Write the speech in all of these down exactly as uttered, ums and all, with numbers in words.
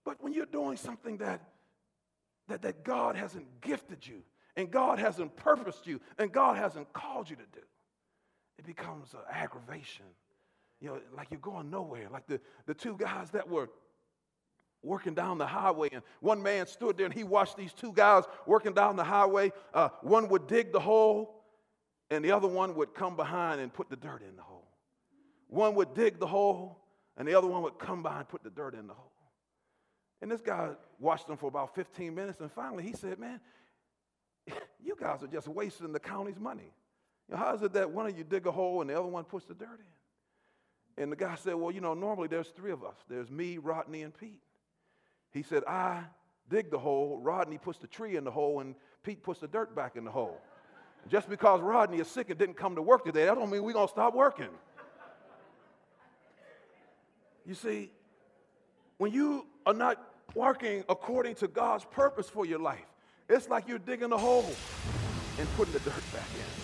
But when you're doing something that, that, that God hasn't gifted you, and God hasn't purposed you, and God hasn't called you to do, it becomes an aggravation. You know, like you're going nowhere. Like the, the two guys that were working down the highway, and one man stood there and he watched these two guys working down the highway. Uh, one would dig the hole, and the other one would come behind and put the dirt in the hole. One would dig the hole, and the other one would come by and put the dirt in the hole. And this guy watched them for about fifteen minutes, and finally he said, man, you guys are just wasting the county's money. You know, how is it that one of you dig a hole and the other one puts the dirt in? And the guy said, well, you know, normally there's three of us. There's me, Rodney, and Pete. He said, I dig the hole, Rodney puts the tree in the hole, and Pete puts the dirt back in the hole. Just because Rodney is sick and didn't come to work today, that don't mean we're going to stop working. You see, when you are not working according to God's purpose for your life, it's like you're digging a hole and putting the dirt back in.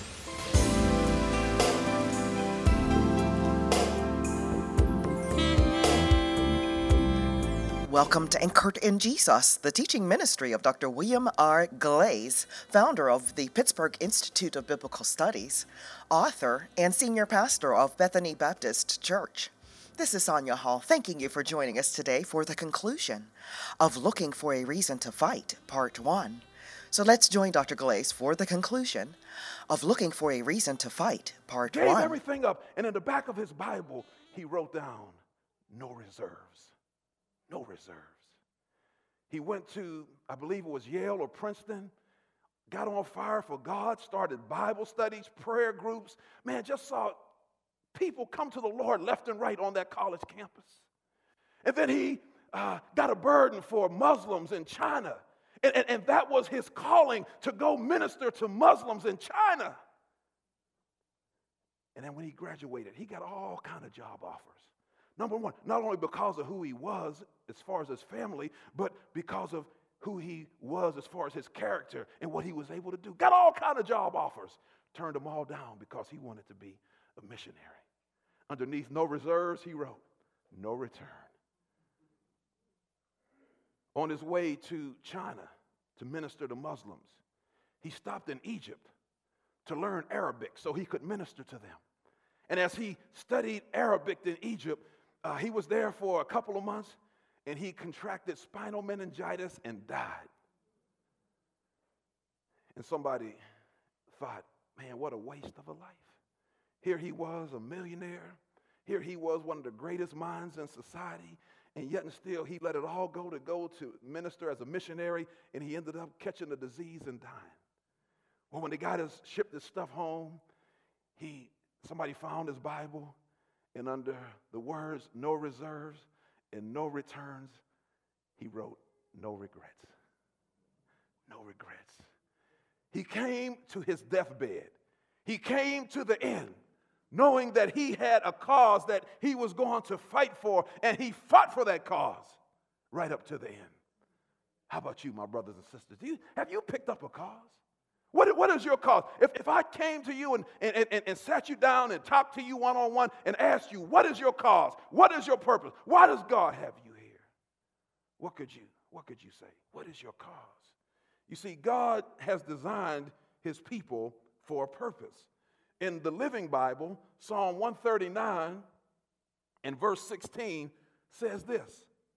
Welcome to Anchored in Jesus, the teaching ministry of Doctor William R. Glaze, founder of the Pittsburgh Institute of Biblical Studies, author, and senior pastor of Bethany Baptist Church. This is Sonia Hall, thanking you for joining us today for the conclusion of Looking for a Reason to Fight, Part one. So let's join Doctor Glaze for the conclusion of Looking for a Reason to Fight, Part Gave one. everything up, and in the back of his Bible, he wrote down, no reserves. No reserves. He went to, I believe it was Yale or Princeton, got on fire for God, started Bible studies, prayer groups. Man, just saw people come to the Lord left and right on that college campus. And then he uh, got a burden for Muslims in China. And, and, and that was his calling, to go minister to Muslims in China. And then when he graduated, he got all kind of job offers. Number one, not only because of who he was as far as his family, but because of who he was as far as his character and what he was able to do. Got all kind of job offers. Turned them all down because he wanted to be a missionary. Underneath no reserves, he wrote, no return. On his way to China to minister to Muslims, he stopped in Egypt to learn Arabic so he could minister to them. And as he studied Arabic in Egypt, Uh, he was there for a couple of months, and he contracted spinal meningitis and died. And somebody thought, man, what a waste of a life. Here he was, a millionaire. Here he was, one of the greatest minds in society, and yet and still he let it all go to go to minister as a missionary, and he ended up catching the disease and dying. Well, when they got his, shipped his stuff home, he somebody found his Bible, and under the words, no reserves and no returns, he wrote, no regrets. No regrets. He came to his deathbed. He came to the end, knowing that he had a cause that he was going to fight for, and he fought for that cause right up to the end. How about you, my brothers and sisters? Do you, have you picked up a cause? What, what is your cause? If, if I came to you and, and, and, and sat you down and talked to you one-on-one and asked you, what is your cause? What is your purpose? Why does God have you here? What could you, what could you say? What is your cause? You see, God has designed his people for a purpose. In the Living Bible, Psalm one thirty-nine and verse sixteen says this: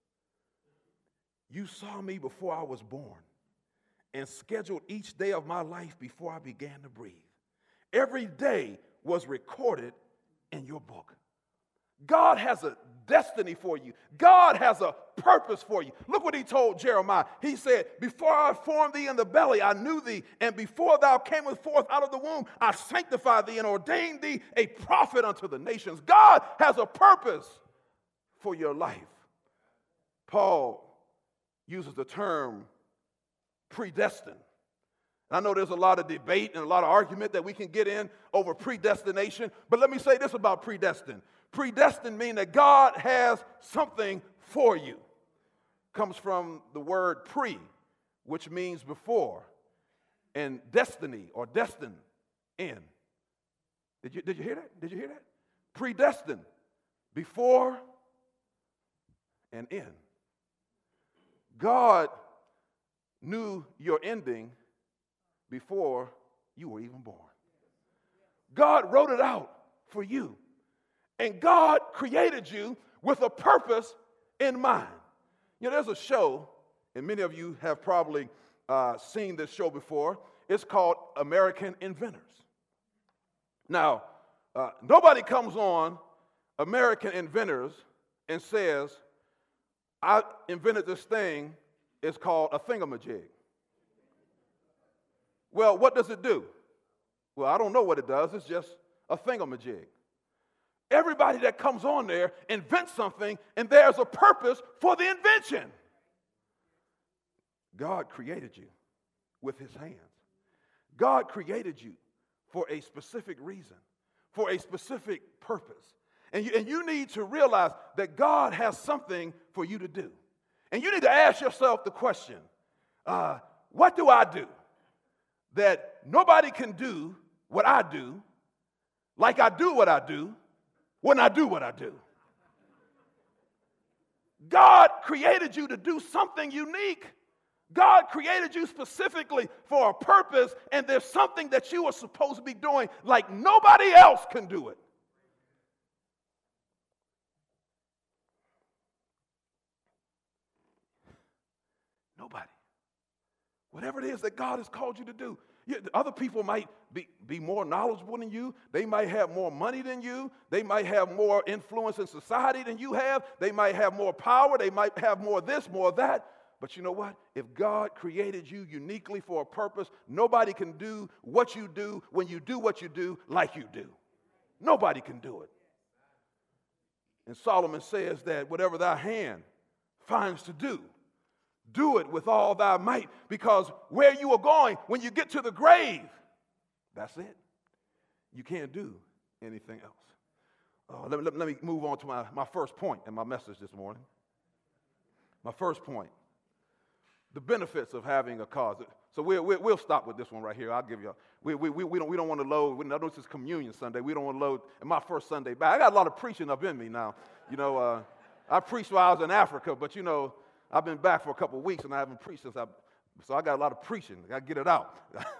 you saw me before I was born, and scheduled each day of my life before I began to breathe. Every day was recorded in your book. God has a destiny for you. God has a purpose for you. Look what he told Jeremiah. He said, before I formed thee in the belly, I knew thee, and before thou camest forth out of the womb, I sanctified thee and ordained thee a prophet unto the nations. God has a purpose for your life. Paul uses the term predestined. And I know there's a lot of debate and a lot of argument that we can get in over predestination, but let me say this about predestined. Predestined means that God has something for you. Comes from the word pre, which means before, and destiny or destined in. Did you, did you hear that? Did you hear that? Predestined, before and in. God knew your ending before you were even born. God wrote it out for you. And God created you with a purpose in mind. You know, there's a show, and many of you have probably uh, seen this show before. It's called American Inventors. Now, uh, nobody comes on American Inventors and says, I invented this thing, it's called a thingamajig. Well, what does it do? Well, I don't know what it does, it's just a thingamajig. Everybody that comes on there invents something, and there's a purpose for the invention. God created you with his hands. God created you for a specific reason, for a specific purpose. And you, and you need to realize that God has something for you to do. And you need to ask yourself the question, uh, what do I do that nobody can do what I do, like I do what I do, when I do what I do? God created you to do something unique. God created you specifically for a purpose, and there's something that you are supposed to be doing like nobody else can do it. Nobody. Whatever it is that God has called you to do. You, other people might be, be more knowledgeable than you. They might have more money than you. They might have more influence in society than you have. They might have more power. They might have more this, more that. But you know what? If God created you uniquely for a purpose, nobody can do what you do when you do what you do like you do. Nobody can do it. And Solomon says that whatever thy hand finds to do, do it with all thy might, because where you are going, when you get to the grave, that's it. You can't do anything else. Oh, let, me, let, let me move on to my, my first point in my message this morning. My first point, the benefits of having a cause. So we'll, we'll, we'll stop with this one right here. I'll give you a, we, we, we, we don't, we don't want to load, we know this is Communion Sunday. We don't want to load, and my first Sunday back. I got a lot of preaching up in me now. You know, uh, I preached while I was in Africa, but you know, I've been back for a couple of weeks, and I haven't preached since I, so I got a lot of preaching. I got to get it out.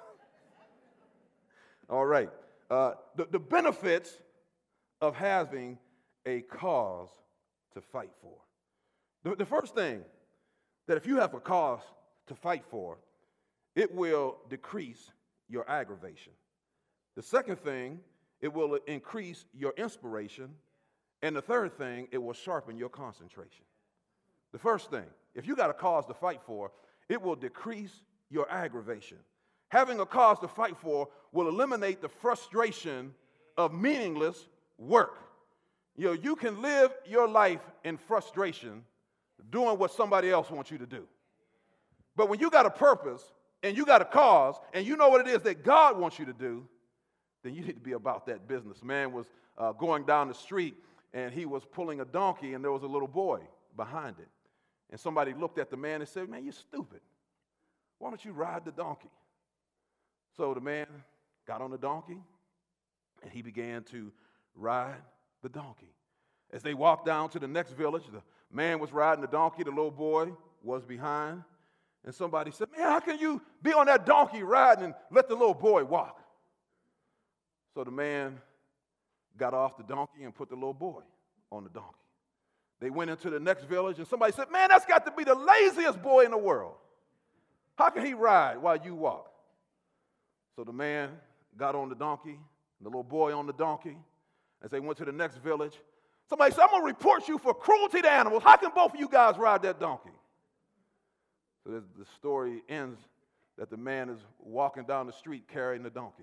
All right. Uh, the, the benefits of having a cause to fight for. The, the first thing, that if you have a cause to fight for, it will decrease your aggravation. The second thing, it will increase your inspiration. And the third thing, it will sharpen your concentration. The first thing, if you got a cause to fight for, it will decrease your aggravation. Having a cause to fight for will eliminate the frustration of meaningless work. You know, you can live your life in frustration doing what somebody else wants you to do. But when you got a purpose and you got a cause and you know what it is that God wants you to do, then you need to be about that business. Man was uh, going down the street and he was pulling a donkey and there was a little boy behind it. And somebody looked at the man and said, man, you're stupid. Why don't you ride the donkey? So the man got on the donkey and he began to ride the donkey. As they walked down to the next village, the man was riding the donkey, the little boy was behind. And somebody said, man, how can you be on that donkey riding and let the little boy walk? So the man got off the donkey and put the little boy on the donkey. They went into the next village, and somebody said, man, that's got to be the laziest boy in the world. How can he ride while you walk? So the man got on the donkey, and the little boy on the donkey. As they went to the next village, somebody said, I'm going to report you for cruelty to animals. How can both of you guys ride that donkey? So the story ends that the man is walking down the street carrying the donkey.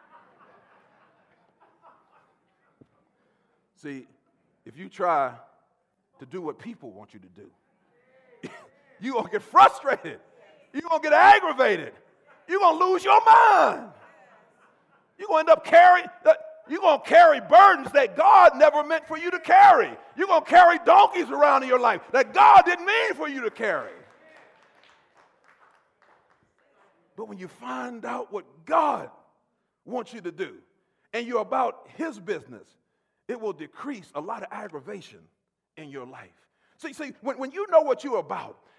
See, if you try to do what people want you to do, you're going to get frustrated. You're going to get aggravated. You're going to lose your mind. You're going to end up carrying, you're going to carry burdens that God never meant for you to carry. You're going to carry donkeys around in your life that God didn't mean for you to carry. But when you find out what God wants you to do, and you're about his business, it will decrease a lot of aggravation in your life. See, see, when, when you know what you're about,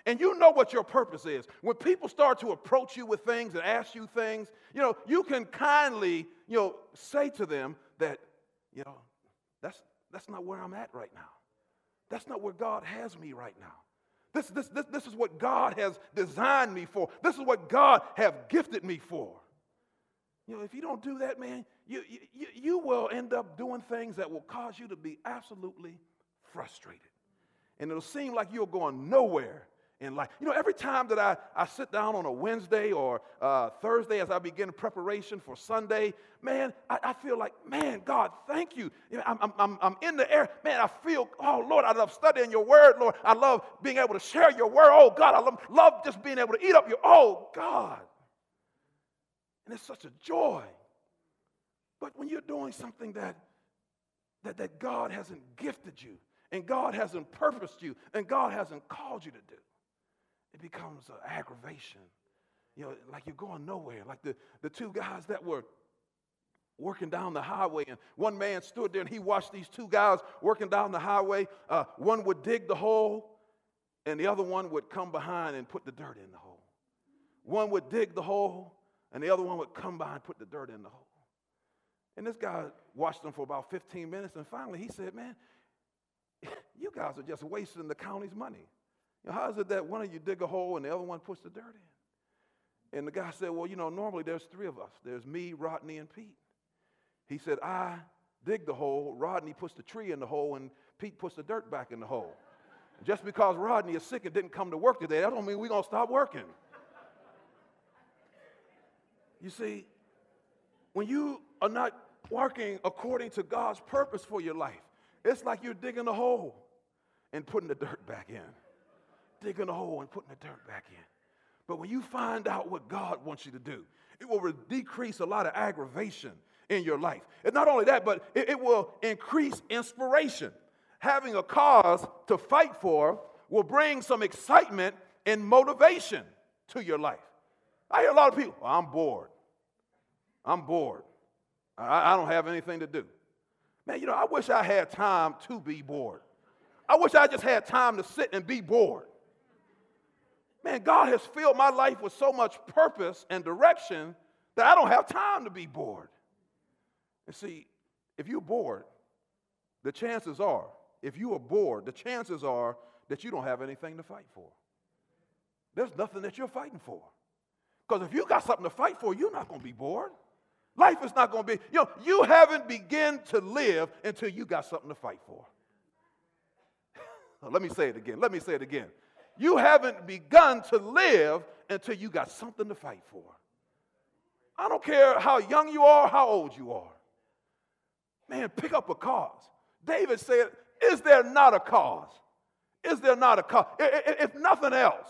and you know what your purpose is, when people start to approach you with things and ask you things, you know, you can kindly, you know, say to them that, you know, that's that's not where I'm at right now. That's not where God has me right now. This, this, this, this is what God has designed me for. This is what God has gifted me for. You know, if you don't do that, man, you, you, you will end up doing things that will cause you to be absolutely frustrated. And it'll seem like you're going nowhere in life. You know, every time that I, I sit down on a Wednesday or uh, Thursday as I begin preparation for Sunday, man, I, I feel like, man, God, thank you. You know, I'm, I'm, I'm in the air. Man, I feel, oh, Lord, I love studying your word, Lord. I love being able to share your word. Oh, God, I love, love just being able to eat up your, oh, God. And it's such a joy. But when you're doing something that, that, that God hasn't gifted you, and God hasn't purposed you, and God hasn't called you to do, it becomes an aggravation. You know, like you're going nowhere. Like the, the two guys that were working down the highway, and one man stood there and he watched these two guys working down the highway. Uh, one would dig the hole, and the other one would come behind and put the dirt in the hole. One would dig the hole, and the other one would come by and put the dirt in the hole. And this guy watched them for about fifteen minutes, and finally he said, man, you guys are just wasting the county's money. You know, how is it that one of you dig a hole and the other one puts the dirt in? And the guy said, well, you know, normally there's three of us. There's me, Rodney, and Pete. He said, I dig the hole, Rodney puts the tree in the hole, and Pete puts the dirt back in the hole. Just because Rodney is sick and didn't come to work today, that don't mean we're going to stop working. You see, when you are not working according to God's purpose for your life, it's like you're digging a hole and putting the dirt back in. Digging a hole and putting the dirt back in. But when you find out what God wants you to do, it will re- decrease a lot of aggravation in your life. And not only that, but it, it will increase inspiration. Having a cause to fight for will bring some excitement and motivation to your life. I hear a lot of people, well, I'm bored. I'm bored. I, I don't have anything to do. Man, you know, I wish I had time to be bored. I wish I just had time to sit and be bored. Man, God has filled my life with so much purpose and direction that I don't have time to be bored. And see, if you're bored, the chances are, if you are bored, the chances are that you don't have anything to fight for. There's nothing that you're fighting for. Because if you got something to fight for, you're not going to be bored. Life is not going to be, you know, you haven't begun to live until you got something to fight for. Let me say it again. Let me say it again. You haven't begun to live until you got something to fight for. I don't care how young you are, how old you are. Man, pick up a cause. David said, is there not a cause? Is there not a cause? If nothing else,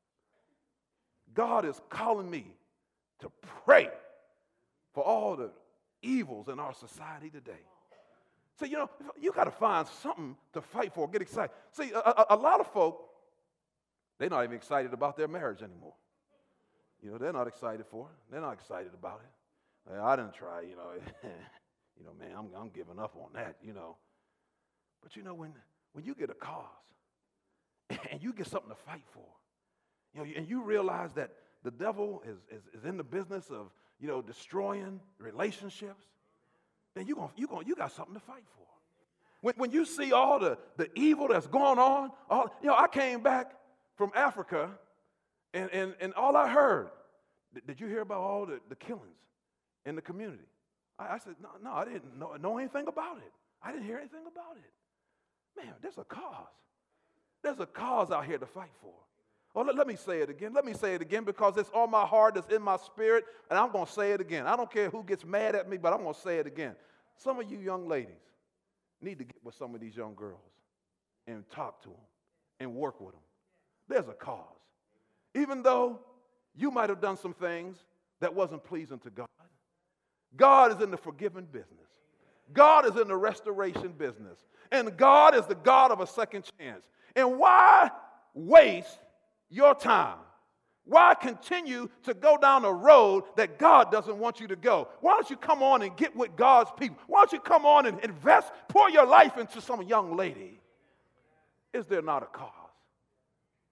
God is calling me to pray for all the evils in our society today. So, you know, you got to find something to fight for, get excited. See, a, a, a lot of folk, they're not even excited about their marriage anymore. You know, they're not excited for it. They're not excited about it. Well, I didn't try, you know. you know, man, I'm, I'm giving up on that, you know. But, you know, when, when you get a cause and you get something to fight for, you know, and you realize that the devil is, is, is in the business of, you know, destroying relationships, then you're gonna, you're gonna, you got something to fight for. When, when you see all the, the evil that's going on, all, you know, I came back from Africa, and, and, and all I heard, did, did you hear about all the, the killings in the community? I, I said, no, no, I didn't know, know anything about it. I didn't hear anything about it. Man, there's a cause. There's a cause out here to fight for. Oh, let, let me say it again. Let me say it again because it's on my heart, it's in my spirit, and I'm going to say it again. I don't care who gets mad at me, but I'm going to say it again. Some of you young ladies need to get with some of these young girls and talk to them and work with them. There's a cause. Even though you might have done some things that wasn't pleasing to God, God is in the forgiving business. God is in the restoration business. And God is the God of a second chance. And why waste your time? Why continue to go down a road that God doesn't want you to go? Why don't you come on and get with God's people? Why don't you come on and invest, pour your life into some young lady? Is there not a cause?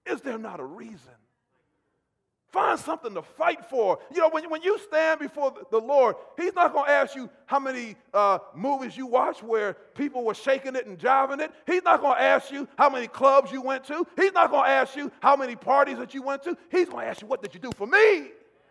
Is there not a reason? Find something to fight for. You know, when, when you stand before the Lord, he's not going to ask you how many uh, movies you watch where people were shaking it and jiving it. He's not going to ask you how many clubs you went to. He's not going to ask you how many parties that you went to. He's going to ask you, what did you do for me?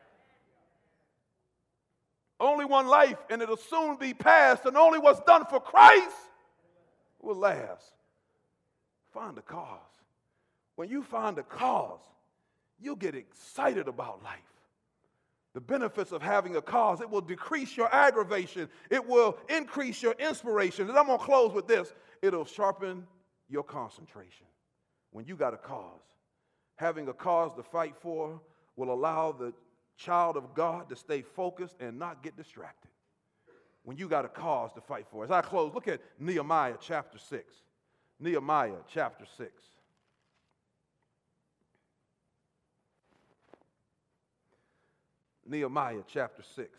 Only one life, and it'll soon be past, and only what's done for Christ will last. Find a cause. When you find a cause, you'll get excited about life. The benefits of having a cause, it will decrease your aggravation. It will increase your inspiration. And I'm going to close with this. It'll sharpen your concentration. When you got a cause, having a cause to fight for will allow the child of God to stay focused and not get distracted. When you got a cause to fight for. As I close, look at Nehemiah chapter six. Nehemiah chapter six. Nehemiah chapter six.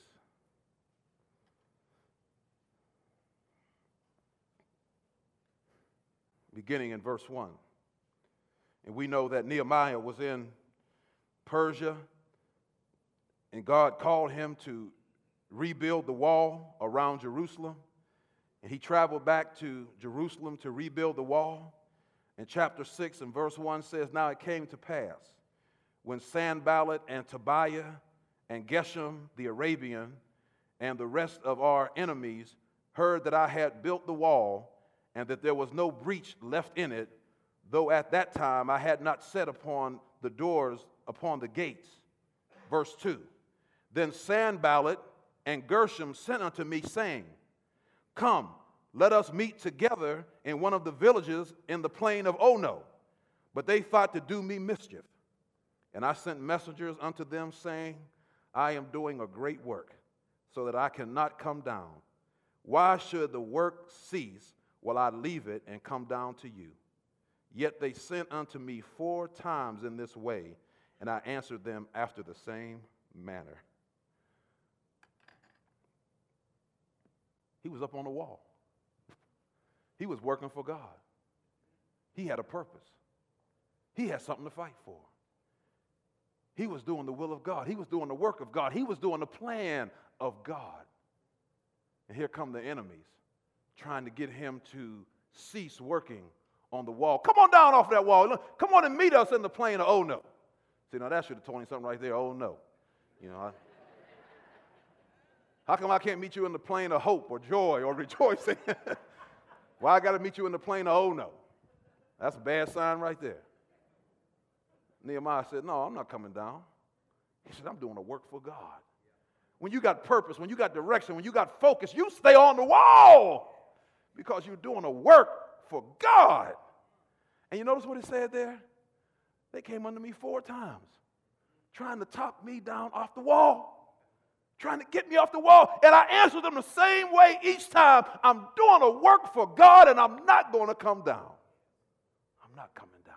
Beginning in verse one. And we know that Nehemiah was in Persia, and God called him to rebuild the wall around Jerusalem. And he traveled back to Jerusalem to rebuild the wall. And chapter six and verse one says, now it came to pass, when Sanballat and Tobiah and Geshem the Arabian and the rest of our enemies heard that I had built the wall, and that there was no breach left in it, though at that time I had not set upon the doors upon the gates. Verse two, then Sanballat and Geshem sent unto me, saying, come, let us meet together in one of the villages in the plain of Ono. But they thought to do me mischief. And I sent messengers unto them, saying, I am doing a great work, so that I cannot come down. Why should the work cease while I leave it and come down to you? Yet they sent unto me four times in this way, and I answered them after the same manner. He was up on the wall. He was working for God. He had a purpose. He had something to fight for. He was doing the will of God. He was doing the work of God. He was doing the plan of God. And here come the enemies trying to get him to cease working on the wall. Come on down off that wall. Look, come on and meet us in the plain of Ono. See, now that should have told him something right there. Oh, no. You know, I, how come I can't meet you in the plain of hope or joy or rejoicing? Why I got to meet you in the plain of Ono? That's a bad sign right there. Nehemiah said, no, I'm not coming down. He said, I'm doing a work for God. When you got purpose, when you got direction, when you got focus, you stay on the wall because you're doing a work for God. And you notice what it said there? They came under me four times, trying to talk me down off the wall, trying to get me off the wall. And I answered them the same way each time. I'm doing a work for God, and I'm not going to come down. I'm not coming down.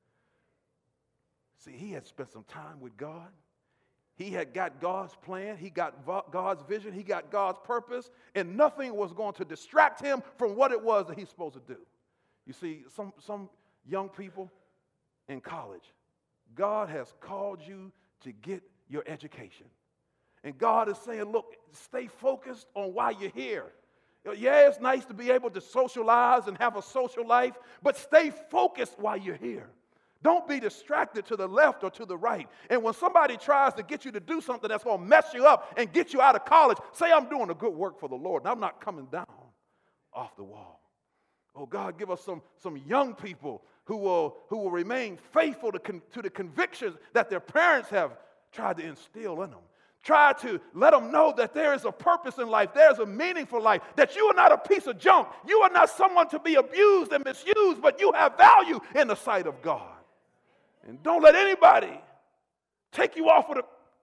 See, he had spent some time with God. He had got God's plan. He got God's vision. He got God's purpose. And nothing was going to distract him from what it was that he's supposed to do. You see, some, some young people in college, God has called you to get your education. And God is saying, look, stay focused on why you're here. Yeah, it's nice to be able to socialize and have a social life, but stay focused while you're here. Don't be distracted to the left or to the right. And when somebody tries to get you to do something that's going to mess you up and get you out of college, say, I'm doing a good work for the Lord, and I'm not coming down off the wall. Oh, God, give us some, some young people who will, who will remain faithful to, con, to the convictions that their parents have tried to instill in them. Try to let them know that there is a purpose in life. There is a meaningful life. That you are not a piece of junk. You are not someone to be abused and misused, but you have value in the sight of God. And don't let anybody take you off of the...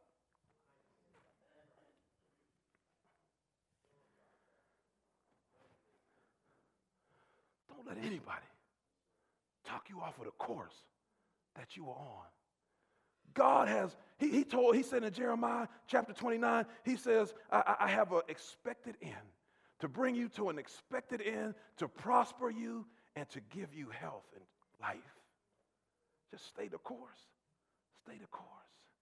Don't let anybody talk you off of the course that you are on. God has, he, he told, he said in Jeremiah chapter twenty-nine, he says, I, I have an expected end, to bring you to an expected end, to prosper you, and to give you health and life. Just stay the course. Stay the course.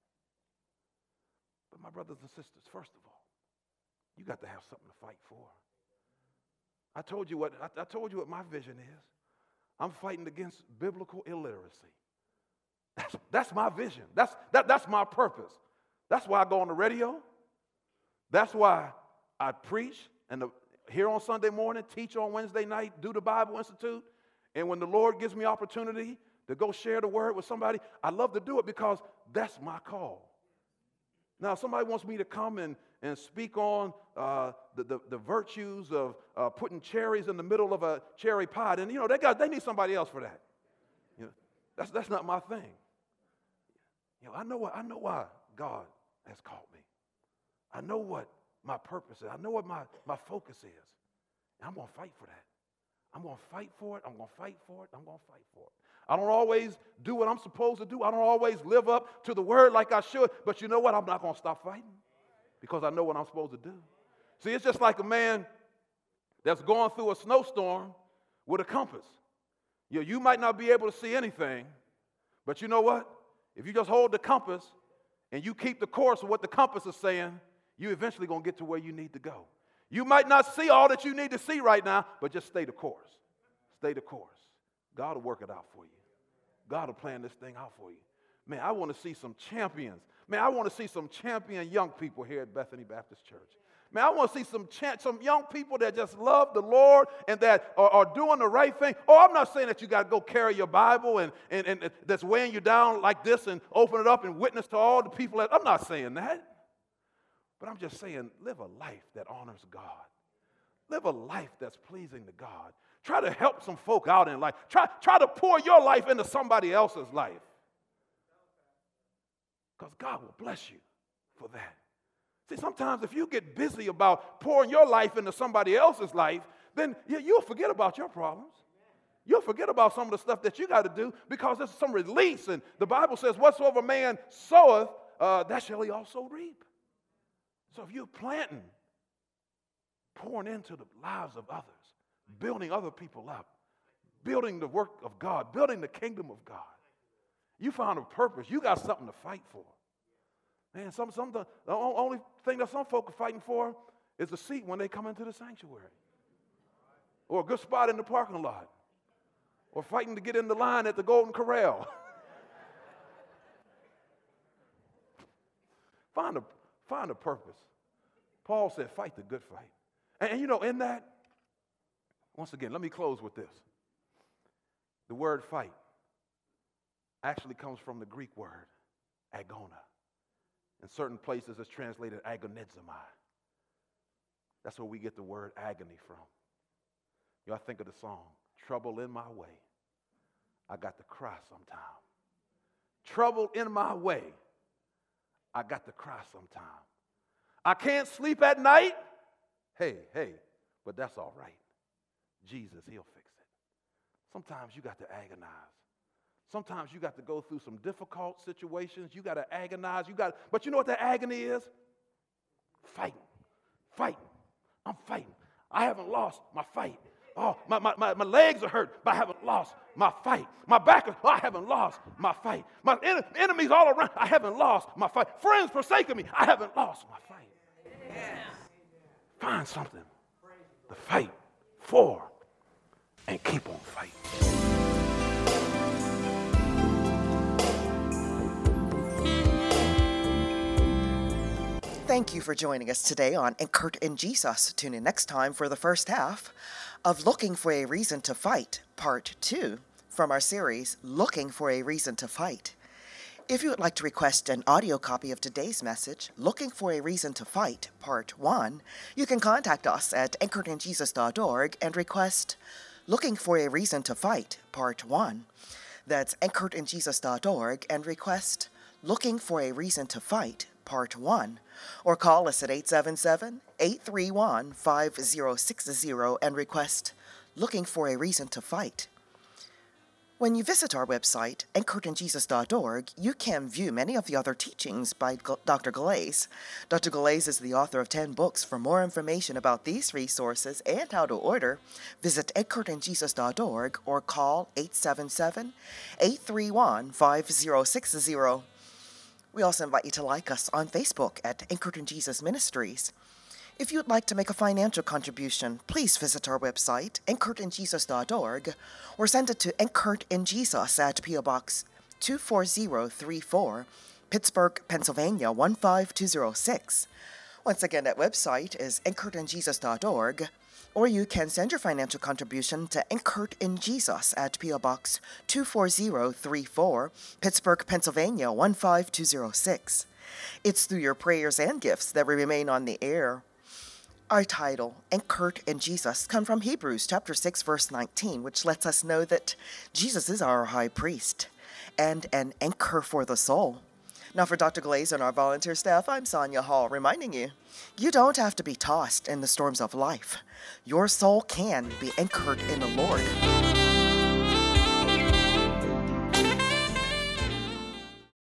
But my brothers and sisters, first of all, you got to have something to fight for. I told you what I, I told you what my vision is. I'm fighting against biblical illiteracy. That's, that's my vision. That's, that, that's my purpose. That's why I go on the radio. That's why I preach and the, here on Sunday morning, teach on Wednesday night, do the Bible Institute. And when the Lord gives me opportunity to go share the word with somebody, I love to do it because that's my call. Now, if somebody wants me to come and, and speak on uh, the, the, the virtues of uh, putting cherries in the middle of a cherry pie, and, you know, they got they need somebody else for that. You know, that's, that's not my thing. You know, I know what I know why God has called me. I know what my purpose is. I know what my, my focus is. And I'm going to fight for that. I'm going to fight for it. I'm going to fight for it. I'm going to fight for it. I don't always do what I'm supposed to do. I don't always live up to the word like I should. But you know what? I'm not going to stop fighting because I know what I'm supposed to do. See, it's just like a man that's going through a snowstorm with a compass. You know, you might not be able to see anything, but you know what? If you just hold the compass and you keep the course of what the compass is saying, you're eventually going to get to where you need to go. You might not see all that you need to see right now, but just stay the course. Stay the course. God will work it out for you. God will plan this thing out for you. Man, I want to see some champions. Man, I want to see some champion young people here at Bethany Baptist Church. Man, I want to see some cha- some young people that just love the Lord and that are, are doing the right thing. Oh, I'm not saying that you got to go carry your Bible and, and, and that's weighing you down like this and open it up and witness to all the people. That, I'm not saying that. But I'm just saying, live a life that honors God. Live a life that's pleasing to God. Try to help some folk out in life. Try, try to pour your life into somebody else's life. Because God will bless you for that. See, sometimes if you get busy about pouring your life into somebody else's life, then you, you'll forget about your problems. You'll forget about some of the stuff that you got to do because there's some release. And the Bible says, whatsoever man soweth, uh, that shall he also reap. So if you're planting, pouring into the lives of others, building other people up, building the work of God, building the kingdom of God, you found a purpose. You got something to fight for. Man, some, some, the only thing that some folk are fighting for is a seat when they come into the sanctuary, or a good spot in the parking lot, or fighting to get in the line at the Golden Corral. find a Find a purpose. Paul said, fight the good fight. And, and you know, in that, once again, let me close with this. The word fight actually comes from the Greek word agona. In certain places, it's translated agonizomai. That's where we get the word agony from. You know, I think of the song, trouble in my way. I got to cry sometime. Trouble in my way. I got to cry sometime. I can't sleep at night. Hey, hey, but that's all right. Jesus, he'll fix it. Sometimes you got to agonize. Sometimes you got to go through some difficult situations. You got to agonize. You got, but you know what that agony is? Fighting, fighting. I'm fighting. I haven't lost my fight. Oh, my, my, my, my legs are hurt, but I haven't lost my fight. My back, is, oh, I haven't lost my fight. My en- enemies all around, I haven't lost my fight. Friends forsaking me, I haven't lost my fight. Yes. Find something to fight for and keep on fighting. Thank you for joining us today on Anchored in Jesus. Tune in next time for the first half of Looking for a Reason to Fight, Part two, from our series, Looking for a Reason to Fight. If you would like to request an audio copy of today's message, Looking for a Reason to Fight, Part one, you can contact us at anchored in jesus dot org and request Looking for a Reason to Fight, Part one. That's anchored in jesus dot org and request Looking for a Reason to Fight, Part one, or call us at eight seven seven, eight three one, five zero six zero and request Looking for a Reason to Fight. When you visit our website, anchored in jesus dot org, you can view many of the other teachings by Doctor Glaze. Doctor Glaze is the author of ten books. For more information about these resources and how to order, visit anchored in jesus dot org or call eight seven seven, eight three one, five zero six zero. We also invite you to like us on Facebook at Anchored in Jesus Ministries. If you'd like to make a financial contribution, please visit our website, anchored in jesus dot org, or send it to Anchored in Jesus at P O Box two four zero three four, Pittsburgh, Pennsylvania one five two zero six. Once again, that website is anchored in jesus dot org, or you can send your financial contribution to Anchored in Jesus at P O Box two four zero three four, Pittsburgh, Pennsylvania one five two zero six. It's through your prayers and gifts that we remain on the air. Our title, Anchored in Jesus, comes from Hebrews chapter six, verse nineteen, which lets us know that Jesus is our high priest and an anchor for the soul. Now for Doctor Glaze and our volunteer staff, I'm Sonia Hall, reminding you, you don't have to be tossed in the storms of life. Your soul can be anchored in the Lord.